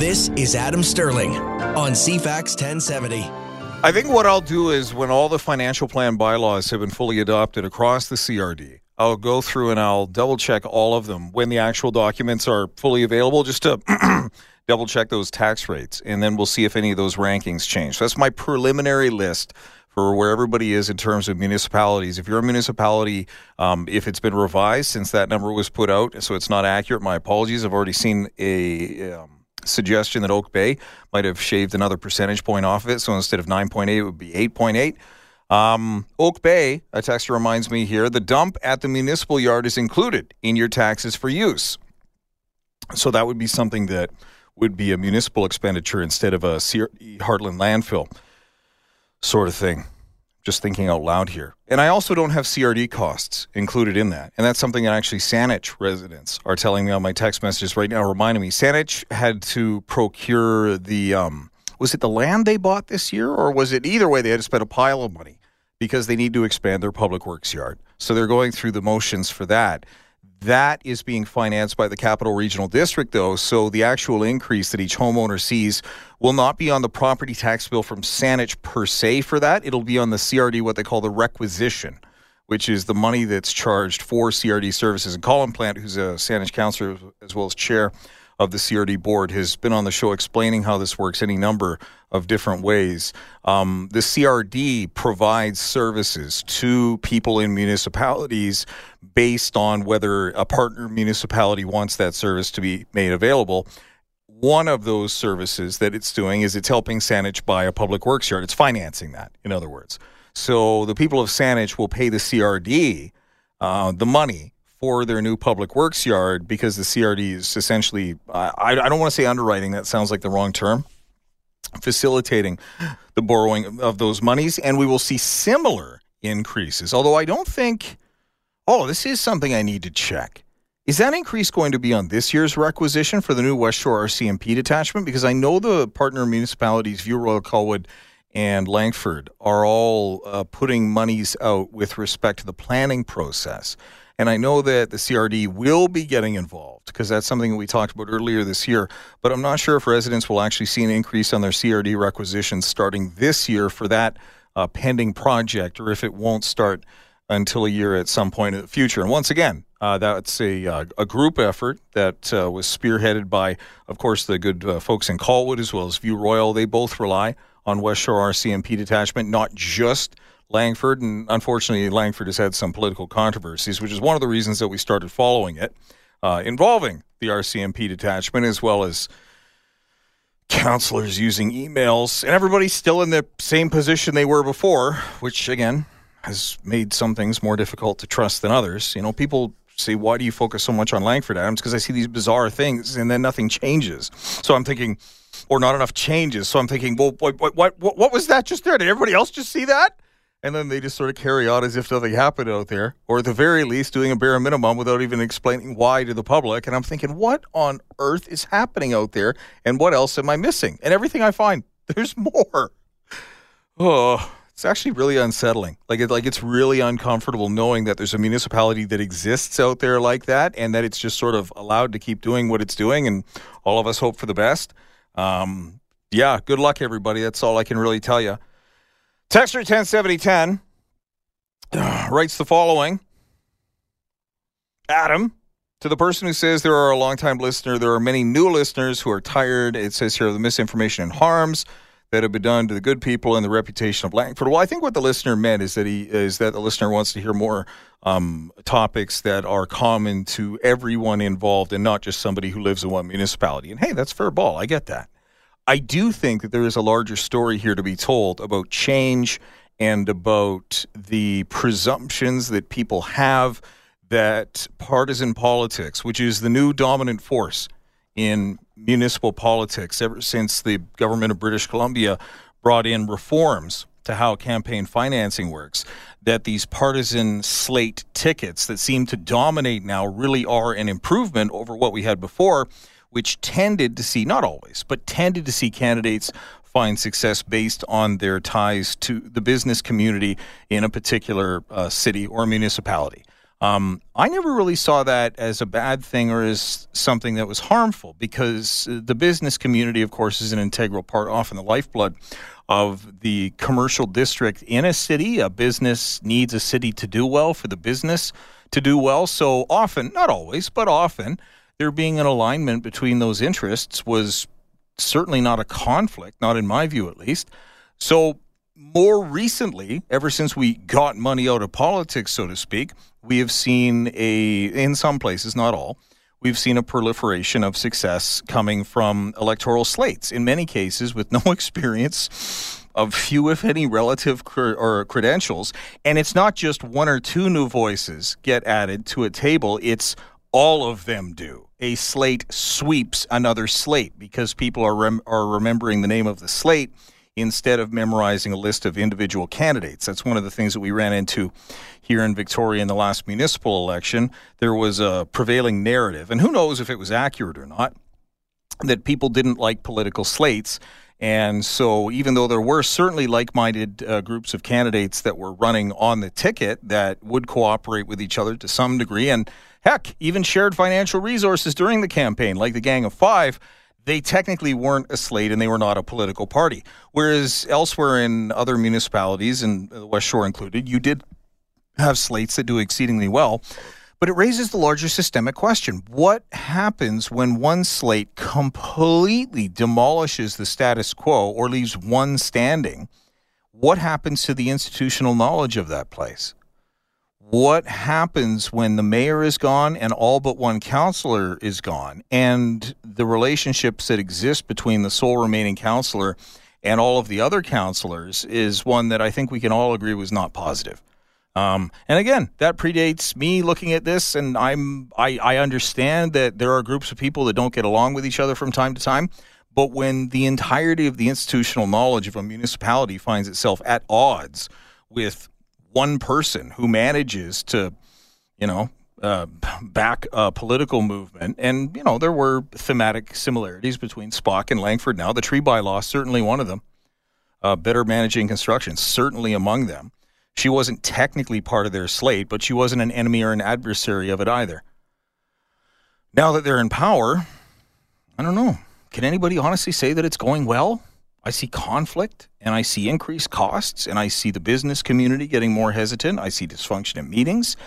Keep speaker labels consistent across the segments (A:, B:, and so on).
A: This is Adam Sterling on CFAX 1070.
B: I think what I'll do is when all the financial plan bylaws have been fully adopted across the CRD, I'll go through and I'll double check all of them when the actual documents are fully available, just to double check those tax rates. And then we'll see if any of those rankings change. So that's my preliminary list for where everybody is in terms of municipalities. If you're a municipality, if it's been revised since that number was put out, so it's not accurate, my apologies. I've already seen a suggestion that Oak Bay might have shaved another percentage point off of it. So instead of 9.8, it would be 8.8. Oak Bay, a texter reminds me here, the dump at the municipal yard is included in your taxes for use. So that would be something that would be a municipal expenditure instead of a Heartland landfill sort of thing. Just thinking out loud here. And I also don't have CRD costs included in that. And that's something that actually Saanich residents are telling me on my text messages right now, reminding me. Saanich had to procure the, was it the land they bought this year? Or was it either way, they had to spend a pile of money because they need to expand their public works yard. So they're going through the motions for that. That is being financed by the Capital Regional District, though, so the actual increase that each homeowner sees will not be on the property tax bill from Saanich per se for that. It'll be on the CRD, what they call the requisition, which is the money that's charged for CRD services. And Colin Plant, who's a Saanich councillor as well as chair of the CRD board, has been on the show explaining how this works any number of different ways. The CRD provides services to people in municipalities based on whether a partner municipality wants that service to be made available. One of those services that it's doing is it's helping Saanich buy a public works yard. It's financing that, in other words. So the people of Saanich will pay the CRD the money for their new public works yard because the CRD is essentially, I don't want to say underwriting, that sounds like the wrong term, facilitating the borrowing of those monies. And we will see similar increases, although I don't think, this is something I need to check. Is that increase going to be on this year's requisition for the new West Shore RCMP detachment? Because I know the partner municipalities, View Royal, Colwood, and Langford, are all putting monies out with respect to the planning process. And I know that the CRD will be getting involved because that's something that we talked about earlier this year. But I'm not sure if residents will actually see an increase on their CRD requisitions starting this year for that pending project, or if it won't start until a year at some point in the future. And once again, that's a group effort that was spearheaded by, of course, the good folks in Colwood as well as View Royal. They both rely on West Shore RCMP detachment, not just Langford, and unfortunately Langford has had some political controversies, which is one of the reasons that we started following it, involving the RCMP detachment, as well as councillors using emails, and everybody's still in the same position they were before, which again has made some things more difficult to trust than others. You know, people say, why do you focus so much on Langford, Adams? Because I see these bizarre things and then nothing changes. So I'm thinking, or not enough changes. So I'm thinking, well, what was that just there? Did everybody else just see that? And then they just sort of carry on as if nothing happened out there, or at the very least doing a bare minimum without even explaining why to the public. And I'm thinking, what on earth is happening out there? And what else am I missing? And everything I find, there's more. Oh, it's actually really unsettling. It's really uncomfortable knowing that there's a municipality that exists out there like that, and that it's just sort of allowed to keep doing what it's doing. And all of us hope for the best. Good luck, everybody. That's all I can really tell you. Texter 107010 writes the following. Adam, to the person who says there are a long-time listener, there are many new listeners who are tired, it says here, of the misinformation and harms that have been done to the good people and the reputation of Langford. Well, I think what the listener meant is that the listener wants to hear more topics that are common to everyone involved and not just somebody who lives in one municipality. And hey, that's fair ball. I get that. I do think that there is a larger story here to be told about change and about the presumptions that people have that partisan politics, which is the new dominant force in municipal politics ever since the government of British Columbia brought in reforms to how campaign financing works, that these partisan slate tickets that seem to dominate now really are an improvement over what we had before, which tended to see, not always, but tended to see candidates find success based on their ties to the business community in a particular city or municipality.
C: I never really saw that as a bad thing or as something that was harmful, because the business community, of course, is an integral part, often the lifeblood of the commercial district in a city. A business needs a city to do well for the business to do well. So often, not always, but often, there being an alignment between those interests was certainly not a conflict, not in my view at least. So more recently, ever since we got money out of politics, so to speak, we have seen in some places, not all, we've seen a proliferation of success coming from electoral slates, in many cases with no experience, of few, if any, relative credentials. And it's not just one or two new voices get added to a table, it's all of them do. A slate sweeps another slate because people are remembering the name of the slate instead of memorizing a list of individual candidates. That's one of the things that we ran into here in Victoria in the last municipal election. There was a prevailing narrative, and who knows if it was accurate or not, that people didn't like political slates. And so even though there were certainly like-minded groups of candidates that were running on the ticket that would cooperate with each other to some degree, and heck, even shared financial resources during the campaign, like the Gang of Five, they technically weren't a slate and they were not a political party. Whereas elsewhere in other municipalities, and the West Shore included, you did have slates that do exceedingly well. But it raises the larger systemic question. What happens when one slate completely demolishes the status quo or leaves one standing? What happens to the institutional knowledge of that place? What happens when the mayor is gone and all but one councillor is gone, and the relationships that exist between the sole remaining councillor and all of the other councillors is one that I think we can all agree was not positive. And again, that predates me looking at this, and I understand that there are groups of people that don't get along with each other from time to time, but when the entirety of the institutional knowledge of a municipality finds itself at odds with one person who manages to, back a political movement. And, there were thematic similarities between Spock and Langford now. The tree bylaw, certainly one of them. Better Managing Construction, certainly among them. She wasn't technically part of their slate, but she wasn't an enemy or an adversary of it either. Now that they're in power, I don't know. Can anybody honestly say that it's going well? I see conflict, and I see increased costs, and I see the business community getting more hesitant. I see dysfunction in meetings,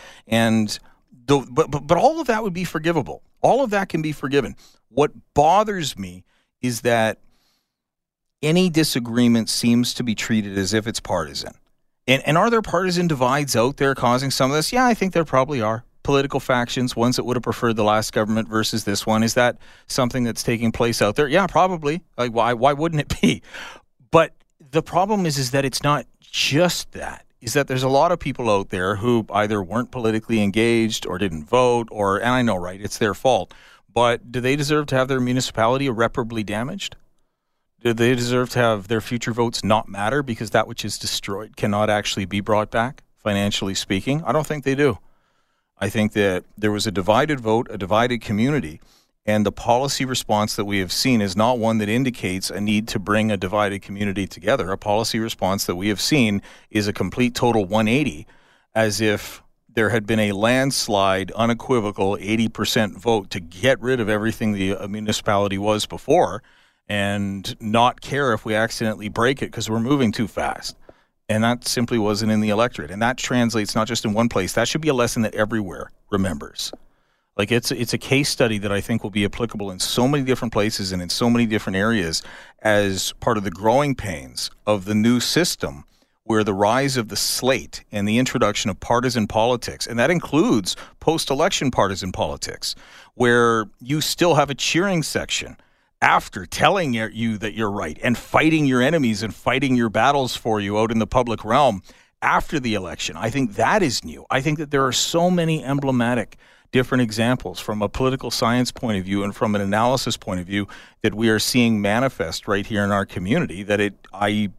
C: but all of that would be forgivable. All of that can be forgiven. What bothers me is that any disagreement seems to be treated as if it's partisan. And are there partisan divides out there causing some of this? Yeah, I think there probably are. Political factions, ones that would have preferred the last government versus this one. Is that something that's taking place out there? Yeah, probably. Like, why wouldn't it be? But the problem is that it's not just that. Is that there's a lot of people out there who either weren't politically engaged or didn't vote, and I know, right, it's their fault. But do they deserve to have their municipality irreparably damaged? Do they deserve to have their future votes not matter because that which is destroyed cannot actually be brought back, financially speaking? I don't think they do. I think that there was a divided vote, a divided community, and the policy response that we have seen is not one that indicates a need to bring a divided community together. A policy response that we have seen is a complete total 180, as if there had been a landslide, unequivocal 80% vote to get rid of everything the municipality was before and not care if we accidentally break it because we're moving too fast. And that simply wasn't in the electorate. And that translates not just in one place. That should be a lesson that everywhere remembers. Like it's a case study that I think will be applicable in so many different places and in so many different areas as part of the growing pains of the new system, where the rise of the slate and the introduction of partisan politics, and that includes post-election partisan politics, where you still have a cheering section after telling you that you're right and fighting your enemies and fighting your battles for you out in the public realm after the election. I think that is new. I think that there are so many emblematic different examples from a political science point of view and from an analysis point of view that we are seeing manifest right here in our community that I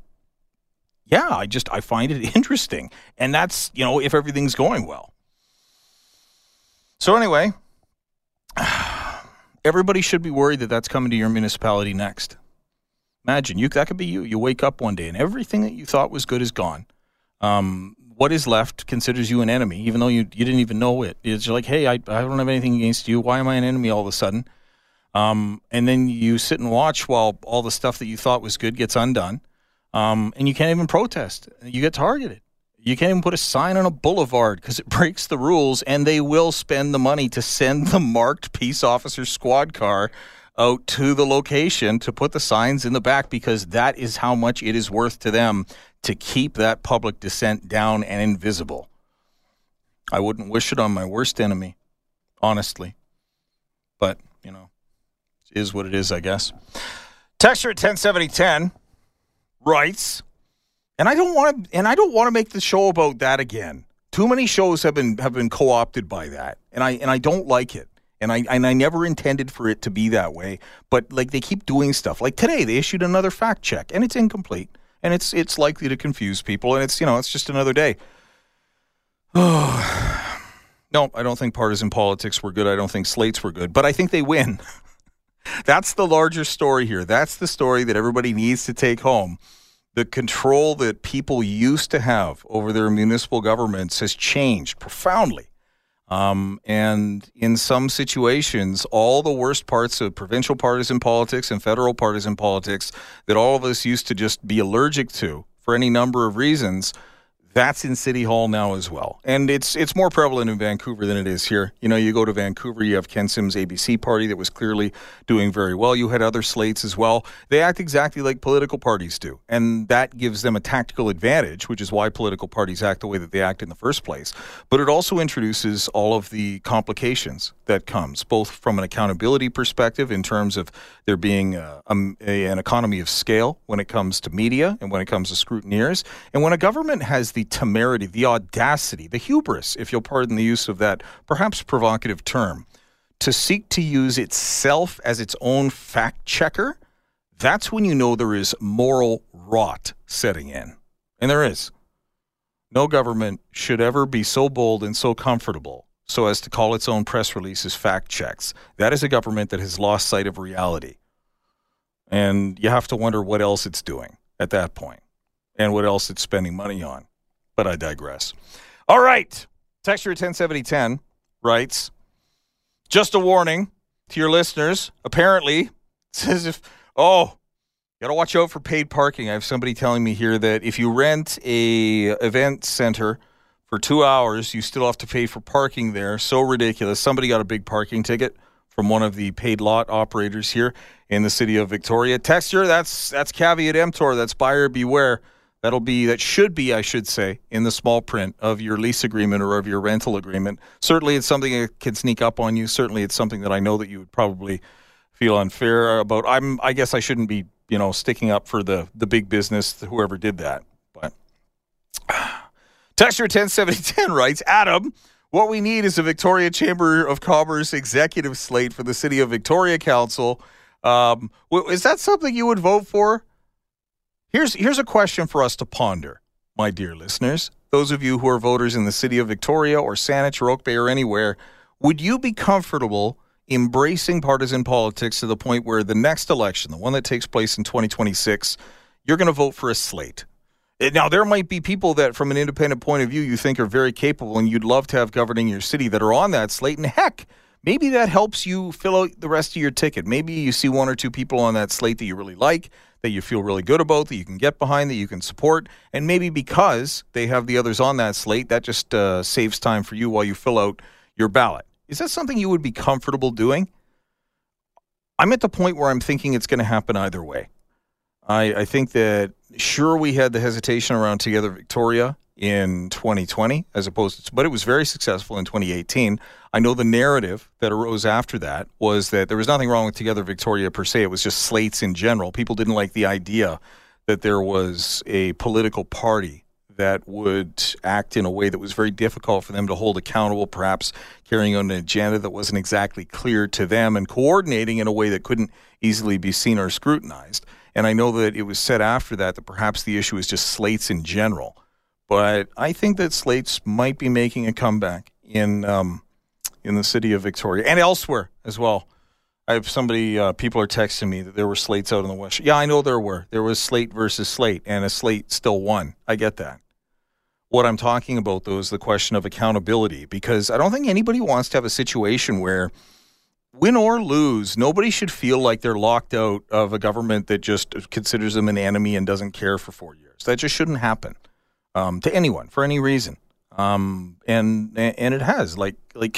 C: find it interesting. And that's, if everything's going well. So anyway, everybody should be worried that that's coming to your municipality next. Imagine, that could be you. You wake up one day and everything that you thought was good is gone. what is left considers you an enemy, even though you didn't even know it. It's like, hey, I don't have anything against you. Why am I an enemy all of a sudden? And then you sit and watch while all the stuff that you thought was good gets undone. And you can't even protest. You get targeted. You can't even put a sign on a boulevard because it breaks the rules, and they will spend the money to send the marked peace officer squad car out to the location to put the signs in the back, because that is how much it is worth to them to keep that public dissent down and invisible. I wouldn't wish it on my worst enemy, honestly. But, it is what it is, I guess. Texture at 107010 writes, and I don't want to make the show about that again. Too many shows have been co-opted by that, and I don't like it. And I never intended for it to be that way, but like they keep doing stuff. Like today, they issued another fact check, and it's incomplete, and it's likely to confuse people, and it's just another day. No, I don't think partisan politics were good. I don't think slates were good, but I think they win. That's the larger story here. That's the story that everybody needs to take home. The control that people used to have over their municipal governments has changed profoundly. And in some situations, all the worst parts of provincial partisan politics and federal partisan politics that all of us used to just be allergic to for any number of reasons, that's in City Hall now as well. And it's more prevalent in Vancouver than it is here. You go to Vancouver, you have Ken Sims' ABC party that was clearly doing very well. You had other slates as well. They act exactly like political parties do. And that gives them a tactical advantage, which is why political parties act the way that they act in the first place. But it also introduces all of the complications that comes, both from an accountability perspective in terms of there being an economy of scale when it comes to media and when it comes to scrutineers. And when a government has the temerity, the audacity, the hubris, if you'll pardon the use of that perhaps provocative term, to seek to use itself as its own fact checker, that's when you know there is moral rot setting in. And there is. No government should ever be so bold and so comfortable so as to call its own press releases fact checks. That is a government that has lost sight of reality. And you have to wonder what else it's doing at that point and what else it's spending money on. But I digress. All right. Texture 107010 writes, just a warning to your listeners. Apparently, it says got to watch out for paid parking. I have somebody telling me here that if you rent a event center for 2 hours, you still have to pay for parking there. So ridiculous. Somebody got a big parking ticket from one of the paid lot operators here in the city of Victoria. Texture, that's caveat emptor. That's buyer beware. That should be, I should say, in the small print of your lease agreement or of your rental agreement. Certainly it's something that can sneak up on you. Certainly it's something that I know that you would probably feel unfair about. I guess I shouldn't be, sticking up for the big business, whoever did that. But Texture 107010 writes, Adam, what we need is a Victoria Chamber of Commerce executive slate for the City of Victoria Council. Is that something you would vote for? Here's a question for us to ponder, my dear listeners. Those of you who are voters in the city of Victoria or Saanich or Oak Bay or anywhere, would you be comfortable embracing partisan politics to the point where the next election, the one that takes place in 2026, you're going to vote for a slate? Now, there might be people that, from an independent point of view, you think are very capable and you'd love to have governing your city that are on that slate. And heck, maybe that helps you fill out the rest of your ticket. Maybe you see one or two people on that slate that you really like, that you feel really good about, that you can get behind, that you can support. And maybe because they have the others on that slate, that just saves time for you while you fill out your ballot. Is that something you would be comfortable doing? I'm at the point where I'm thinking it's going to happen either way. I think that, sure, we had the hesitation around Together Victoria in 2020, but it was very successful in 2018. I know the narrative that arose after that was that there was nothing wrong with Together Victoria per se. It was just slates in general. People didn't like the idea that there was a political party that would act in a way that was very difficult for them to hold accountable, perhaps carrying on an agenda that wasn't exactly clear to them and coordinating in a way that couldn't easily be seen or scrutinized. And I know that it was said after that perhaps the issue is just slates in general. But I think that slates might be making a comeback in the city of Victoria and elsewhere as well. I have people are texting me that there were slates out in the West. Yeah, I know there were. There was slate versus slate, and a slate still won. I get that. What I'm talking about, though, is the question of accountability, because I don't think anybody wants to have a situation where, win or lose, nobody should feel like they're locked out of a government that just considers them an enemy and doesn't care for 4 years. That just shouldn't happen to anyone for any reason. And it has. Like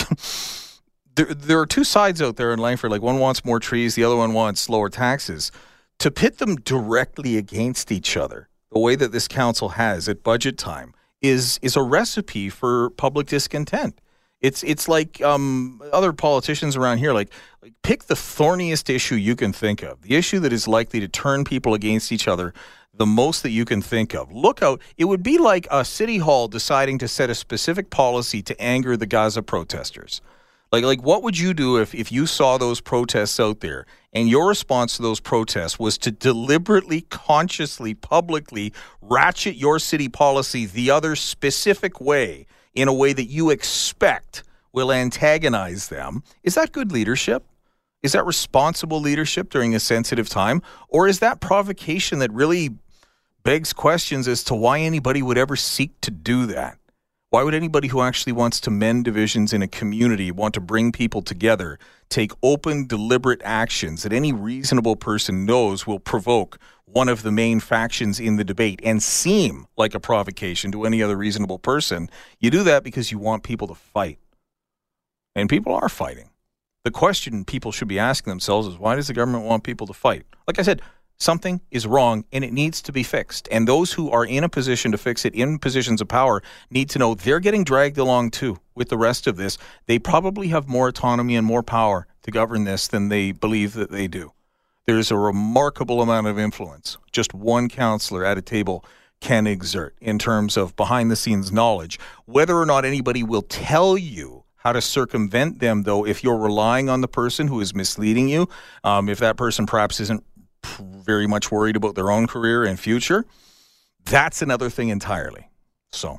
C: there are two sides out there in Langford. Like, one wants more trees, the other one wants lower taxes. To pit them directly against each other, the way that this council has at budget time, is a recipe for public discontent. It's like other politicians around here, like pick the thorniest issue you can think of, the issue that is likely to turn people against each other the most that you can think of. Look out. It would be like a city hall deciding to set a specific policy to anger the Gaza protesters. Like what would you do if you saw those protests out there and your response to those protests was to deliberately, consciously, publicly ratchet your city policy the other specific way, in a way that you expect will antagonize them? Is that good leadership? Is that responsible leadership during a sensitive time? Or is that provocation that really begs questions as to why anybody would ever seek to do that? Why would anybody who actually wants to mend divisions in a community, want to bring people together, take open, deliberate actions that any reasonable person knows will provoke one of the main factions in the debate and seem like a provocation to any other reasonable person? You do that because you want people to fight. And people are fighting. The question people should be asking themselves is, why does the government want people to fight? Like I said, something is wrong and it needs to be fixed. And those who are in a position to fix it, in positions of power, need to know they're getting dragged along too with the rest of this. They probably have more autonomy and more power to govern this than they believe that they do. There's a remarkable amount of influence just one councillor at a table can exert in terms of behind-the-scenes knowledge. Whether or not anybody will tell you how to circumvent them, though, if you're relying on the person who is misleading you, if that person perhaps isn't very much worried about their own career and future, that's another thing entirely. So,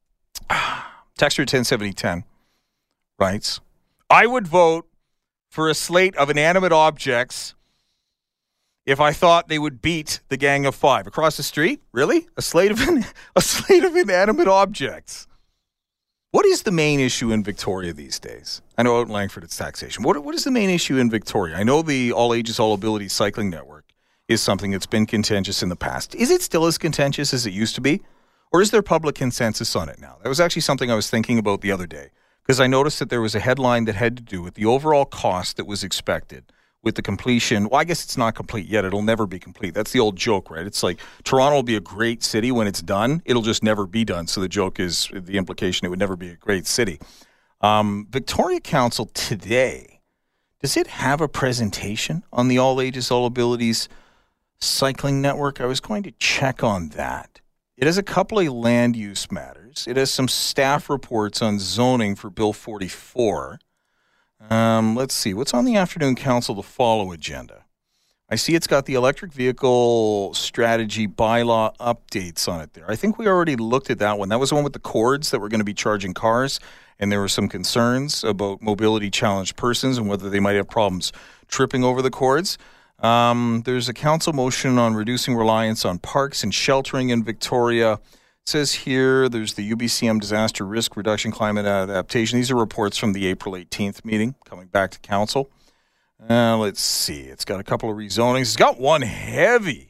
C: Texter 107010 writes, I would vote for a slate of inanimate objects if I thought they would beat the Gang of Five. Across the street? Really? A slate of inanimate objects. What is the main issue in Victoria these days? I know out in Langford it's taxation. What is the main issue in Victoria? I know the All Ages, All Abilities cycling network is something that's been contentious in the past. Is it still as contentious as it used to be? Or is there public consensus on it now? That was actually something I was thinking about the other day, because I noticed that there was a headline that had to do with the overall cost that was expected with the completion. Well, I guess it's not complete yet. It'll never be complete. That's the old joke, right? It's like Toronto will be a great city when it's done. It'll just never be done. So the joke is the implication it would never be a great city. Victoria Council today, does it have a presentation on the All Ages, All Abilities cycling network? I was going to check on that. It has a couple of land use matters. It has some staff reports on zoning for Bill 44. Let's see. What's on the afternoon council to follow agenda? I see it's got the electric vehicle strategy bylaw updates on it there. I think we already looked at that one. That was the one with the cords that were going to be charging cars, and there were some concerns about mobility challenged persons and whether they might have problems tripping over the cords. There's a council motion on reducing reliance on parks and sheltering in Victoria. It says here there's the UBCM disaster risk reduction climate adaptation. These are reports from the April 18th meeting coming back to council. Let's see. It's got a couple of rezonings. It's got one heavy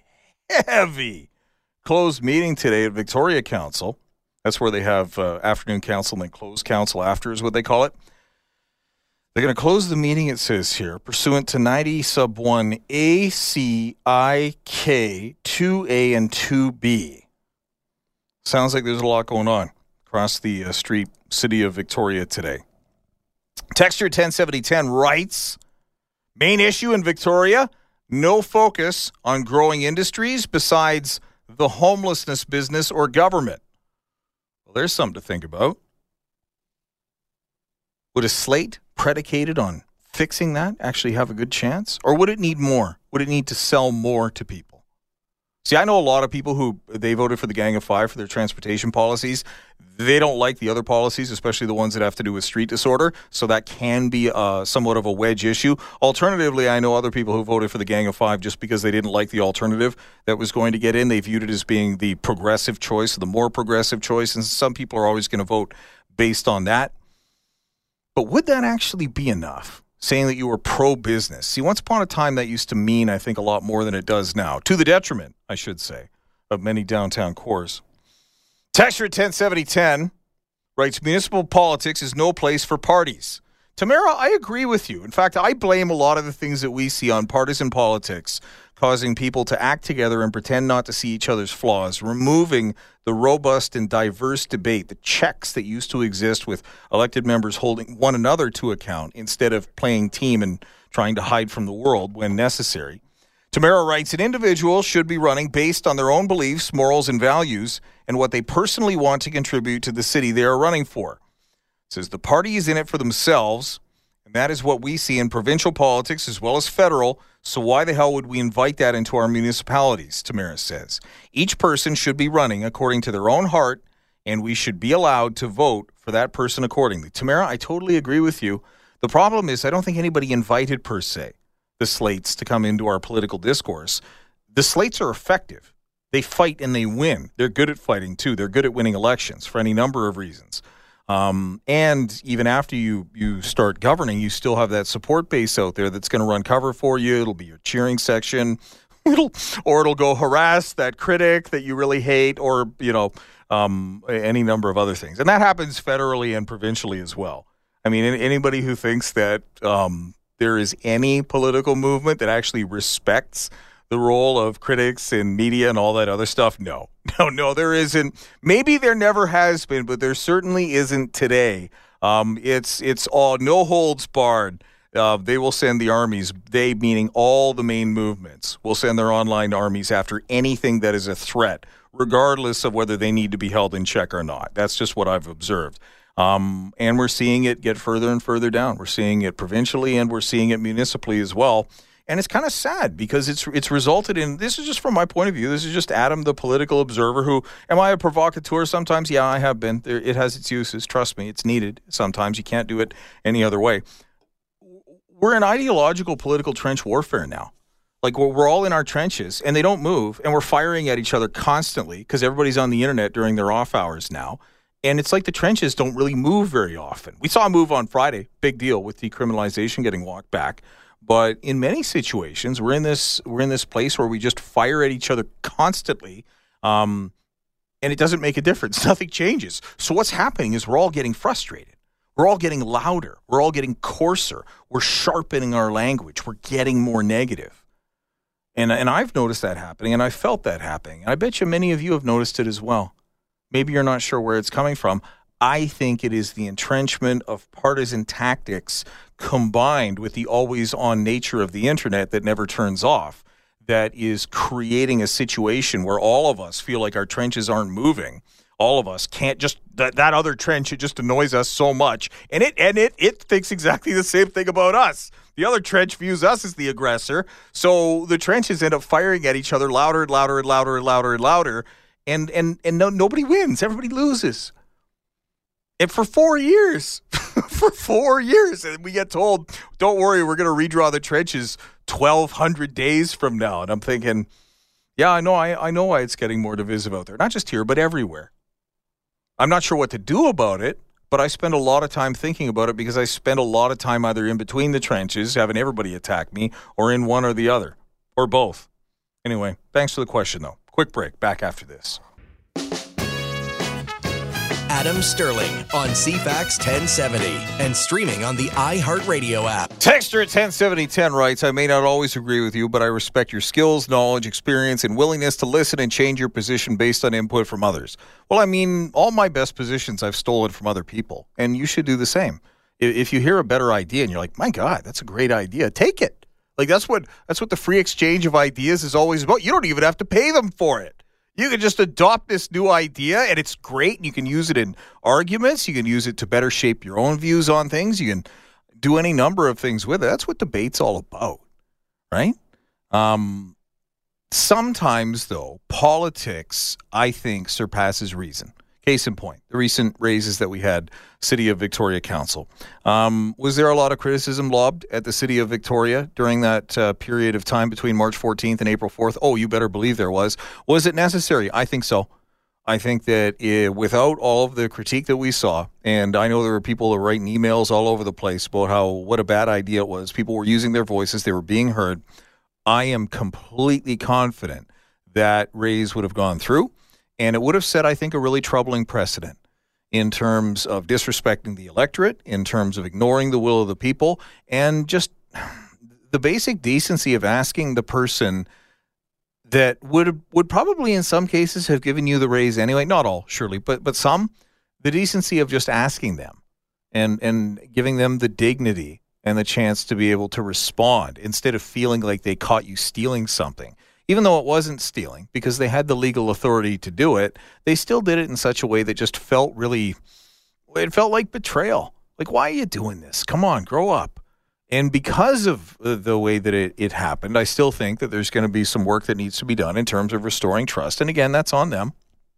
C: closed meeting today at Victoria Council. That's where they have afternoon council and then closed council after is what they call it. They're going to close the meeting, it says here, pursuant to 90 sub 1 A, C, I, K, 2A, and 2B. Sounds like there's a lot going on across the street city of Victoria today. Texture 107010 writes, main issue in Victoria, no focus on growing industries besides the homelessness business or government. Well, there's something to think about. Would a slate predicated on fixing that actually have a good chance? Or would it need more? Would it need to sell more to people? See, I know a lot of people who they voted for the Gang of Five for their transportation policies. They don't like the other policies, especially the ones that have to do with street disorder. So that can be somewhat of a wedge issue. Alternatively, I know other people who voted for the Gang of Five just because they didn't like the alternative that was going to get in. They viewed it as being the progressive choice, the more progressive choice. And some people are always going to vote based on that. But would that actually be enough? Saying that you were pro-business. See, once upon a time, that used to mean, I think, a lot more than it does now. To the detriment, I should say, of many downtown cores. Texture at 107010 writes, municipal politics is no place for parties. Tamara, I agree with you. In fact, I blame a lot of the things that we see on partisan politics causing people to act together and pretend not to see each other's flaws, removing the robust and diverse debate, the checks that used to exist with elected members holding one another to account instead of playing team and trying to hide from the world when necessary. Tamara writes, an individual should be running based on their own beliefs, morals, and values, and what they personally want to contribute to the city they are running for. Says the party is in it for themselves, and that is what we see in provincial politics as well as federal, so why the hell would we invite that into our municipalities, Tamara says. Each person should be running according to their own heart, and we should be allowed to vote for that person accordingly. Tamara, I totally agree with you. The problem is I don't think anybody invited, per se, the slates to come into our political discourse. The slates are effective. They fight and they win. They're good at fighting, too. They're good at winning elections for any number of reasons. And even after you start governing, you still have that support base out there that's going to run cover for you. It'll be your cheering section. It'll go harass that critic that you really hate, or, any number of other things. And that happens federally and provincially as well. I mean, anybody who thinks that there is any political movement that actually respects the role of critics in media and all that other stuff, no, there isn't. Maybe there never has been, but there certainly isn't today. It's all no holds barred. They will send the armies, they meaning all the main movements, will send their online armies after anything that is a threat, regardless of whether they need to be held in check or not. That's just what I've observed. And we're seeing it get further and further down. We're seeing it provincially and we're seeing it municipally as well. And it's kind of sad because it's resulted in, this is just from my point of view, this is just Adam, the political observer, who, am I a provocateur sometimes? Yeah, I have been. It has its uses. Trust me, it's needed sometimes. You can't do it any other way. We're in ideological political trench warfare now. Like, we're all in our trenches and they don't move, and we're firing at each other constantly because everybody's on the internet during their off hours now. And it's like the trenches don't really move very often. We saw a move on Friday, big deal, with decriminalization getting walked back. But in many situations, we're in this place where we just fire at each other constantly, and it doesn't make a difference. Nothing changes. So what's happening is we're all getting frustrated. We're all getting louder. We're all getting coarser. We're sharpening our language. We're getting more negative. And I've noticed that happening, and I felt that happening. And I bet you many of you have noticed it as well. Maybe you're not sure where it's coming from. I think it is the entrenchment of partisan tactics combined with the always-on nature of the internet that never turns off that is creating a situation where all of us feel like our trenches aren't moving. All of us can't just, that other trench, it just annoys us so much. And it thinks exactly the same thing about us. The other trench views us as the aggressor. So the trenches end up firing at each other louder and louder and louder and louder and louder. And nobody wins. Everybody loses. And for 4 years, and we get told, don't worry, we're going to redraw the trenches 1,200 days from now. And I'm thinking, yeah, I know why it's getting more divisive out there. Not just here, but everywhere. I'm not sure what to do about it, but I spend a lot of time thinking about it because I spend a lot of time either in between the trenches, having everybody attack me, or in one or the other, or both. Anyway, thanks for the question, though. Quick break. Back after this.
A: Adam Sterling on CFAX 1070 and streaming on the iHeartRadio app.
C: Texter at 107010 writes, I may not always agree with you, but I respect your skills, knowledge, experience, and willingness to listen and change your position based on input from others. Well, I mean, all my best positions I've stolen from other people, and you should do the same. If you hear a better idea and you're like, my God, that's a great idea, take it. Like, that's what the free exchange of ideas is always about. You don't even have to pay them for it. You can just adopt this new idea, and it's great. You can use it in arguments. You can use it to better shape your own views on things. You can do any number of things with it. That's what debate's all about, right?
B: Sometimes, though, politics, I think, surpasses reason. Case in point, the recent raises that we had, City of Victoria Council. Was there a lot of criticism lobbed at the City of Victoria during that period of time between March 14th and April 4th? Oh, you better believe there was. Was it necessary? I think so. I think that without all of the critique that we saw, and I know there were people that were writing emails all over the place about what a bad idea it was. People were using their voices. They were being heard. I am completely confident that raise would have gone through, and it would have set, I think, a really troubling precedent in terms of disrespecting the electorate, in terms of ignoring the will of the people, and just the basic decency of asking the person that would probably in some cases have given you the raise anyway. Not all, surely, but some. The decency of just asking them and giving them the dignity and the chance to be able to respond instead of feeling like they caught you stealing something. Even though it wasn't stealing, because they had the legal authority to do it, they still did it in such a way that just felt like betrayal. Like, why are you doing this? Come on, grow up. And because of the way that it happened, I still think that there's going to be some work that needs to be done in terms of restoring trust. And again, that's on them.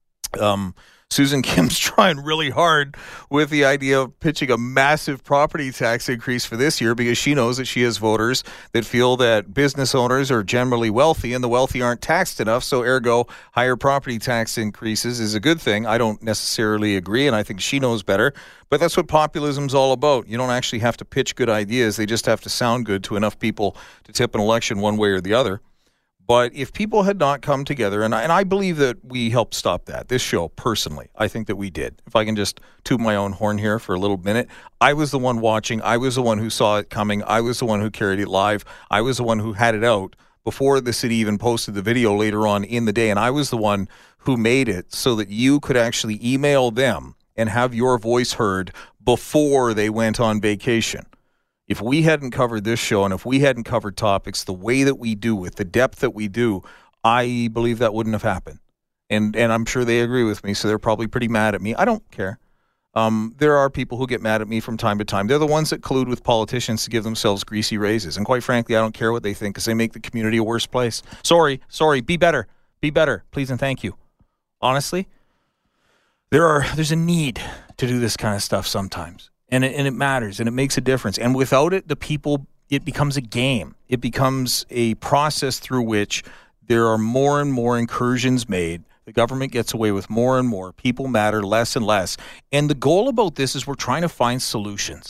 B: Susan Kim's trying really hard with the idea of pitching a massive property tax increase for this year because she knows that she has voters that feel that business owners are generally wealthy and the wealthy aren't taxed enough. So ergo, higher property tax increases is a good thing. I don't necessarily agree, and I think she knows better. But that's what populism's all about. You don't actually have to pitch good ideas. They just have to sound good to enough people to tip an election one way or the other. But if people had not come together, and I believe that we helped stop that, this show, personally, I think that we did. If I can just toot my own horn here for a little minute, I was the one watching. I was the one who saw it coming. I was the one who carried it live. I was the one who had it out before the city even posted the video later on in the day. And I was the one who made it so that you could actually email them and have your voice heard before they went on vacation. If we hadn't covered this show and if we hadn't covered topics the way that we do with the depth that we do, I believe that wouldn't have happened. And I'm sure they agree with me, so they're probably pretty mad at me. I don't care. There are people who get mad at me from time to time. They're the ones that collude with politicians to give themselves greasy raises. And quite frankly, I don't care what they think because they make the community a worse place. Sorry, be better. Be better, please and thank you. Honestly, there's a need to do this kind of stuff sometimes. And it matters, and it makes a difference. And without it, it becomes a game. It becomes a process through which there are more and more incursions made. The government gets away with more and more. People matter less and less. And the goal about this is we're trying to find solutions.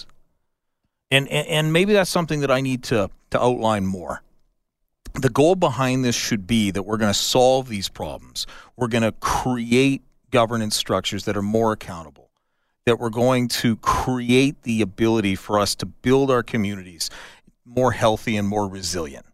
B: And maybe that's something that I need to outline more. The goal behind this should be that we're going to solve these problems. We're going to create governance structures that are more accountable, that we're going to create the ability for us to build our communities more healthy and more resilient.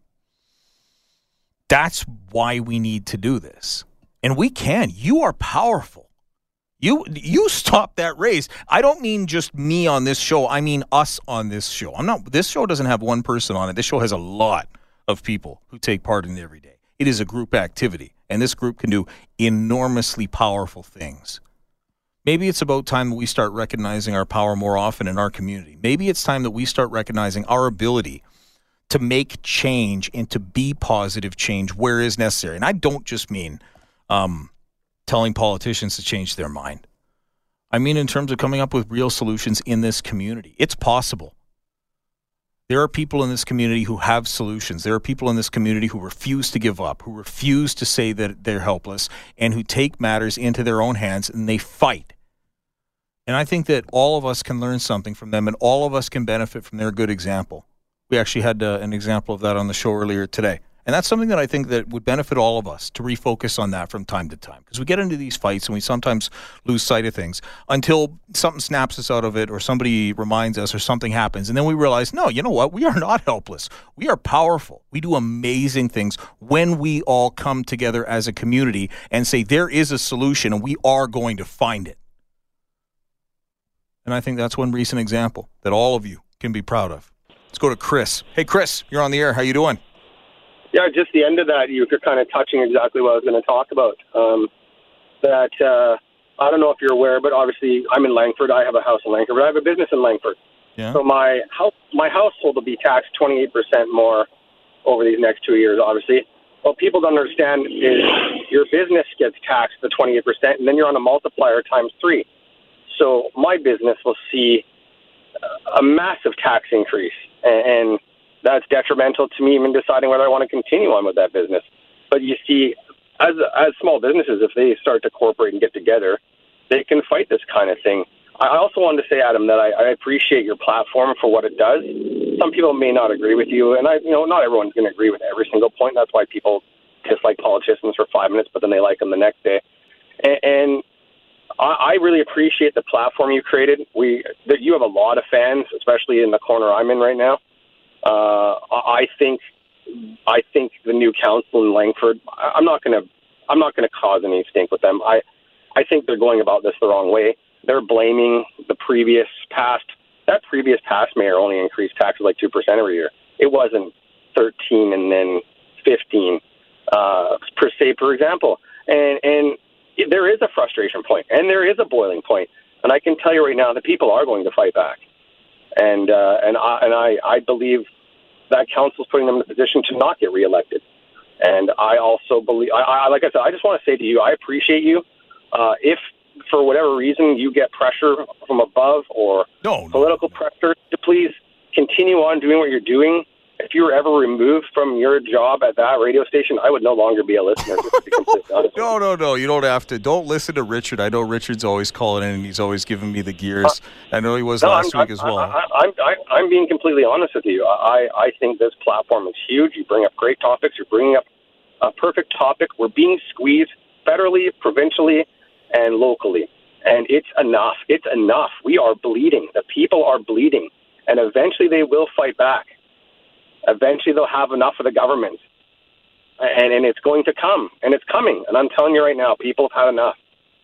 B: That's why we need to do this. And we can. You are powerful. You stop that raise. I don't mean just me on this show. I mean us on this show. This show doesn't have one person on it. This show has a lot of people who take part in it every day. It is a group activity, and this group can do enormously powerful things. Maybe it's about time that we start recognizing our power more often in our community. Maybe it's time that we start recognizing our ability to make change and to be positive change where is necessary. And I don't just mean telling politicians to change their mind. I mean in terms of coming up with real solutions in this community. It's possible. There are people in this community who have solutions. There are people in this community who refuse to give up, who refuse to say that they're helpless, and who take matters into their own hands, and they fight. And I think that all of us can learn something from them, and all of us can benefit from their good example. We actually had an example of that on the show earlier today. And that's something that I think that would benefit all of us to refocus on that from time to time. Because we get into these fights and we sometimes lose sight of things until something snaps us out of it or somebody reminds us or something happens. And then we realize, no, you know what? We are not helpless. We are powerful. We do amazing things when we all come together as a community and say there is a solution and we are going to find it. And I think that's one recent example that all of you can be proud of. Let's go to Chris. Hey, Chris, you're on the air. How you doing?
D: Yeah, just the end of that, you're kind of touching exactly what I was going to talk about. I don't know if you're aware, but obviously I'm in Langford. I have a house in Langford, but I have a business in Langford.
B: Yeah.
D: So my household will be taxed 28% more over these next 2 years, obviously. what people don't understand is your business gets taxed to 28%, and then you're on a multiplier times 3. So my business will see a massive tax increase, and that's detrimental to me even deciding whether I want to continue on with that business. But you see, as small businesses, if they start to cooperate and get together, they can fight this kind of thing. I also wanted to say, Adam, that I appreciate your platform for what it does. Some people may not agree with you, and not everyone's going to agree with every single point. That's why people dislike politicians for 5 minutes, but then they like them the next day. And I really appreciate the platform you created. You have a lot of fans, especially in the corner I'm in right now. I think the new council in Langford. I'm not going to cause any stink with them. I think they're going about this the wrong way. They're blaming the previous past. That previous past mayor only increased taxes like 2% every year. It wasn't 13 and then 15 per example. And there is a frustration point, and there is a boiling point. And I can tell you right now, the people are going to fight back. And I believe that council's putting them in a position to not get reelected. And I also believe, like I said, I just want to say to you, I appreciate you. If for whatever reason you get pressure from above or political pressure, to please continue on doing what you're doing. If you were ever removed from your job at that radio station, I would no longer be a listener. Just to be completely honest.
C: No. You don't have to. Don't listen to Richard. I know Richard's always calling in, and he's always giving me the gears. I know he was last week as well.
D: I'm being completely honest with you. I think this platform is huge. You bring up great topics. You're bringing up a perfect topic. We're being squeezed federally, provincially, and locally. And it's enough. It's enough. We are bleeding. The people are bleeding. And eventually they will fight back. Eventually they'll have enough of the government. And it's going to come. And it's coming. And I'm telling you right now, people have had enough.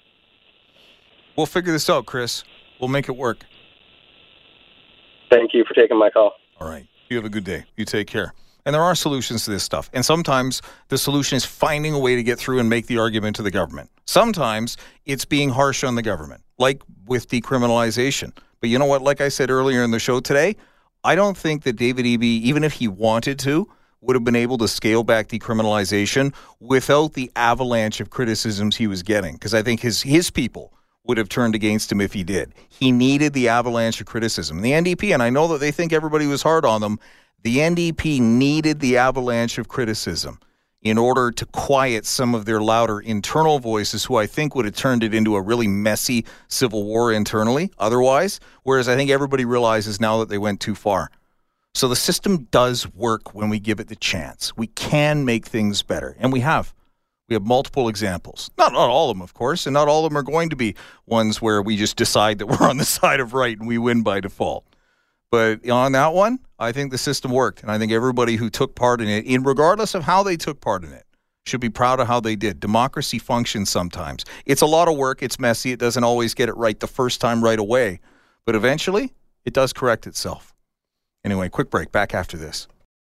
C: We'll figure this out, Chris. We'll make it work.
D: Thank you for taking my call.
C: All right. You have a good day. You take care. And there are solutions to this stuff. And sometimes the solution is finding a way to get through and make the argument to the government. Sometimes it's being harsh on the government, like with decriminalization. But you know what? Like I said earlier in the show today, I don't think that David Eby, even if he wanted to, would have been able to scale back decriminalization without the avalanche of criticisms he was getting. Because I think his people would have turned against him if he did. He needed the avalanche of criticism. The NDP, and I know that they think everybody was hard on them, the NDP needed the avalanche of criticism in order to quiet some of their louder internal voices, who I think would have turned it into a really messy civil war internally otherwise, whereas I think everybody realizes now that they went too far. So the system does work when we give it the chance. We can make things better, and we have. We have multiple examples. Not all of them, of course, and not all of them are going to be ones where we just decide that we're on the side of right and we win by default. But on that one, I think the system worked, and I think everybody who took part in it, regardless of how they took part in it, should be proud of how they did. Democracy functions sometimes. It's a lot of work. It's messy. It doesn't always get it right the first time right away. But eventually, it does correct itself. Anyway, quick break. Back after this.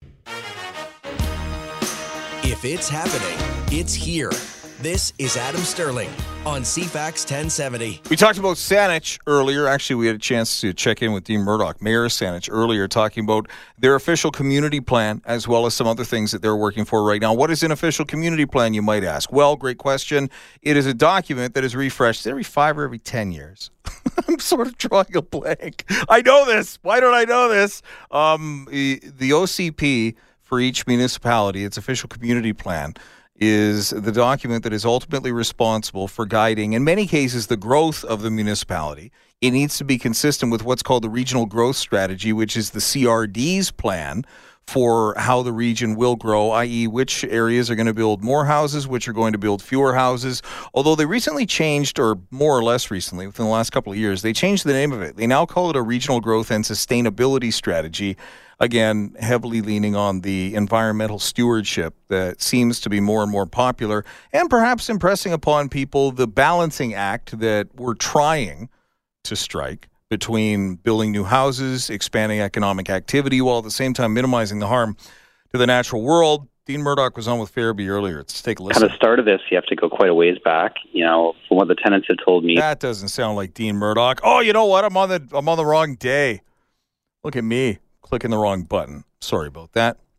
A: If it's happening, it's here. This is Adam Sterling on CFAX 1070.
C: We talked about Saanich earlier. Actually, we had a chance to check in with Dean Murdoch, Mayor of Saanich, earlier, talking about their official community plan as well as some other things that they're working for right now. What is an official community plan, you might ask? Well, great question. It is a document that is refreshed every 5 or every 10 years. I'm sort of drawing a blank. I know this. Why don't I know this? The OCP for each municipality, its official community plan, is the document that is ultimately responsible for guiding, in many cases, the growth of the municipality. It needs to be consistent with what's called the Regional Growth Strategy, which is the CRD's plan for how the region will grow, i.e. which areas are going to build more houses, which are going to build fewer houses. Although they recently changed, or more or less recently, within the last couple of years, they changed the name of it. They now call it a Regional Growth and Sustainability Strategy. Again, heavily leaning on the environmental stewardship that seems to be more and more popular, and perhaps impressing upon people the balancing act that we're trying to strike between building new houses, expanding economic activity, while at the same time minimizing the harm to the natural world. Dean Murdoch was on with Farabee earlier. Let's take a listen.
E: At the start of this, you have to go quite a ways back. You know, from what the tenants had told me.
C: That doesn't sound like Dean Murdoch. Oh, you know what? I'm on the wrong day. Look at me. Clicking the wrong button. Sorry about that.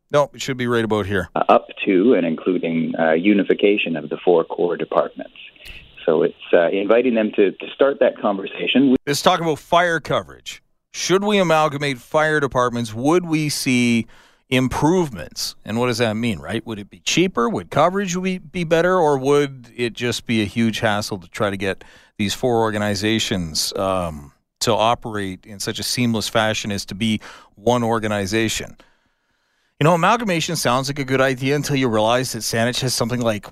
C: No, it should be right about here.
E: Up to and including unification of the 4 core departments. So it's inviting them to start that conversation.
C: Let's talk about fire coverage. Should we amalgamate fire departments? Would we see improvements? And what does that mean, right? Would it be cheaper? Would coverage be better? Or would it just be a huge hassle to try to get these 4 organizations to operate in such a seamless fashion as to be one organization? You know, amalgamation sounds like a good idea until you realize that Saanich has something like,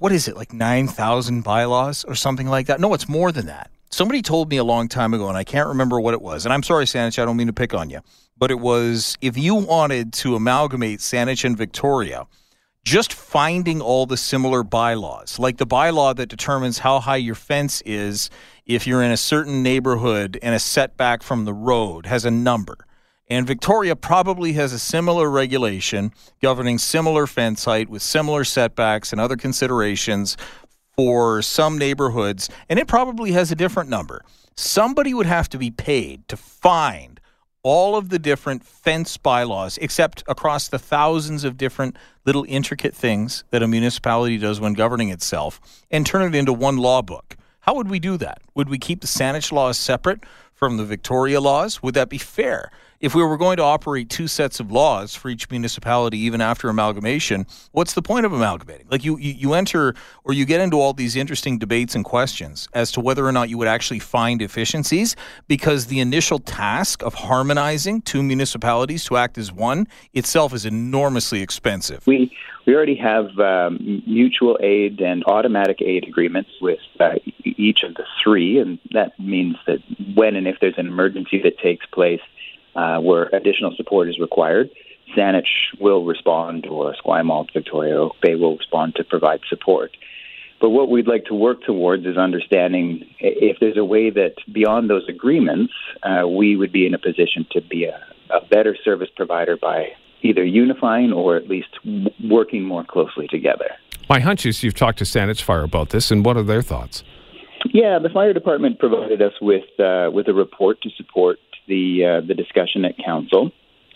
C: 9,000 bylaws or something like that? No, it's more than that. Somebody told me a long time ago, and I can't remember what it was. And I'm sorry, Saanich, I don't mean to pick on you. But it was, if you wanted to amalgamate Saanich and Victoria, just finding all the similar bylaws, like the bylaw that determines how high your fence is if you're in a certain neighborhood and a setback from the road has a number. And Victoria probably has a similar regulation governing similar fence height with similar setbacks and other considerations for some neighborhoods, and it probably has a different number. Somebody would have to be paid to find all of the different fence bylaws, except across the thousands of different little intricate things that a municipality does when governing itself, and turn it into one law book. How would we do that? Would we keep the Saanich laws separate from the Victoria laws? Would that be fair? If we were going to operate 2 sets of laws for each municipality, even after amalgamation, what's the point of amalgamating? Like you enter or you get into all these interesting debates and questions as to whether or not you would actually find efficiencies, because the initial task of harmonizing 2 municipalities to act as one itself is enormously expensive.
E: We already have mutual aid and automatic aid agreements with each of the 3, and that means that when and if there's an emergency that takes place, where additional support is required, Saanich will respond, or Esquimalt, Victoria, Oak Bay will respond to provide support. But what we'd like to work towards is understanding if there's a way that beyond those agreements, we would be in a position to be a better service provider by either unifying or at least working more closely together.
F: My hunch is you've talked to Saanich Fire about this, and what are their thoughts?
E: Yeah, the fire department provided us with a report to support the discussion at council.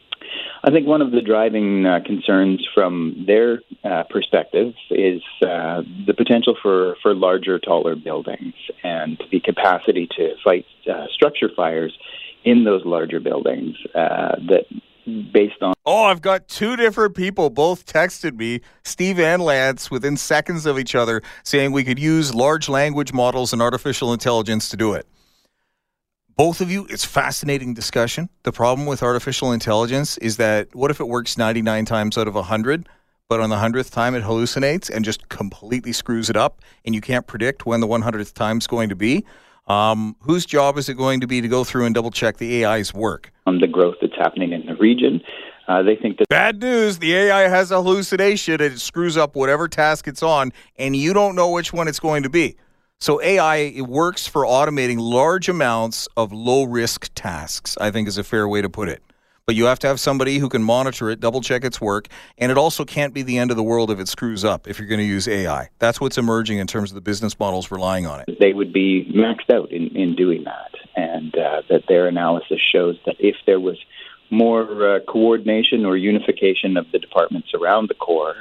E: I think one of the driving concerns from their perspective is the potential for larger, taller buildings and the capacity to fight structure fires in those larger buildings that based on...
C: Oh, I've got 2 different people both texted me, Steve and Lance, within seconds of each other, saying we could use large language models and artificial intelligence to do it. Both of you, it's fascinating discussion. The problem with artificial intelligence is that what if it works 99 times out of 100, but on the 100th time it hallucinates and just completely screws it up, and you can't predict when the 100th time is going to be? Whose job is it going to be to go through and double check the AI's work?
E: On the growth that's happening in the region, they think that...
C: Bad news, the AI has a hallucination and it screws up whatever task it's on, and you don't know which one it's going to be. So AI, it works for automating large amounts of low-risk tasks, I think is a fair way to put it. But you have to have somebody who can monitor it, double-check its work, and it also can't be the end of the world if it screws up, if you're going to use AI. That's what's emerging in terms of the business models relying on it.
E: They would be maxed out in doing that, and that their analysis shows that if there was more coordination or unification of the departments around the core,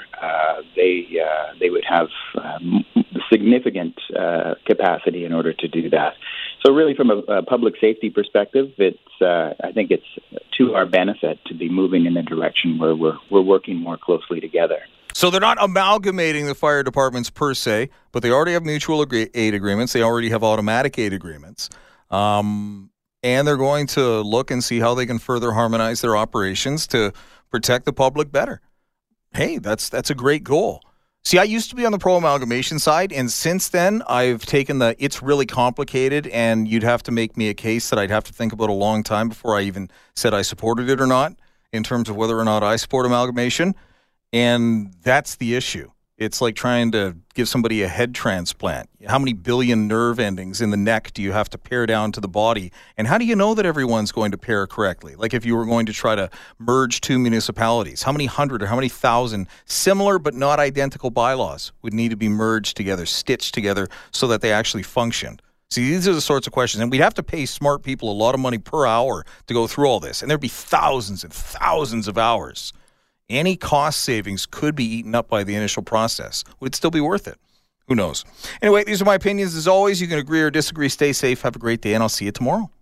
E: they would have significant capacity in order to do that. So really, from a public safety perspective, I think it's to our benefit to be moving in a direction where we're working more closely together.
C: So they're not amalgamating the fire departments per se, but they already have mutual aid agreements. They already have automatic aid agreements. And they're going to look and see how they can further harmonize their operations to protect the public better. Hey, that's a great goal. See, I used to be on the pro-amalgamation side, and since then, I've taken it's really complicated, and you'd have to make me a case that I'd have to think about a long time before I even said I supported it or not, in terms of whether or not I support amalgamation, and that's the issue. It's like trying to give somebody a head transplant. How many billion nerve endings in the neck do you have to pare down to the body? And how do you know that everyone's going to pair correctly? Like if you were going to try to merge 2 municipalities, how many hundred or how many thousand similar but not identical bylaws would need to be merged together, stitched together so that they actually functioned? See, these are the sorts of questions. And we'd have to pay smart people a lot of money per hour to go through all this. And there'd be thousands and thousands of hours. Any cost savings could be eaten up by the initial process. Would it still be worth it? Who knows? Anyway, these are my opinions. As always, you can agree or disagree. Stay safe. Have a great day, and I'll see you tomorrow.